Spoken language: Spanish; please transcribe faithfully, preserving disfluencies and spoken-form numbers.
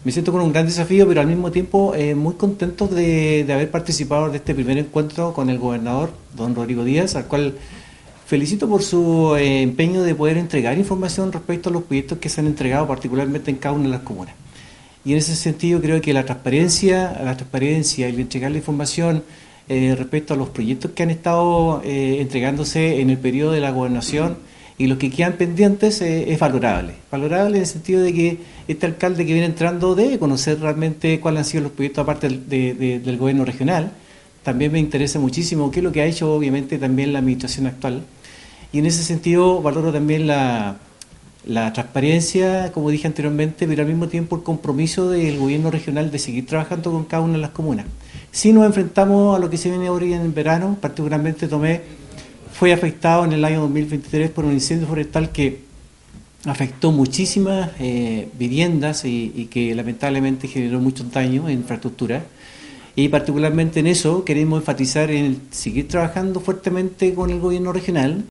Me siento con un gran desafío, pero al mismo tiempo eh, muy contento de, de haber participado de este primer encuentro con el gobernador, don Rodrigo Díaz, al cual felicito por su eh, empeño de poder entregar información respecto a los proyectos que se han entregado, particularmente en cada una de las comunas. Y en ese sentido creo que la transparencia, la transparencia y el entregar la información eh, respecto a los proyectos que han estado eh, entregándose en el periodo de la gobernación y los que quedan pendientes eh, es valorable. Valorable en el sentido de que este alcalde que viene entrando debe conocer realmente cuáles han sido los proyectos aparte del, de, de, del gobierno regional. También me interesa muchísimo qué es lo que ha hecho obviamente también la administración actual. Y en ese sentido valoro también la, la transparencia, como dije anteriormente, pero al mismo tiempo el compromiso del gobierno regional de seguir trabajando con cada una de las comunas. Si nos enfrentamos a lo que se viene ahora en verano, particularmente Tomé fue afectado en el año dos mil veintitrés por un incendio forestal que afectó muchísimas eh, viviendas y, y que lamentablemente generó muchos daños en infraestructura. Y particularmente en eso queremos enfatizar en el seguir trabajando fuertemente con el gobierno regional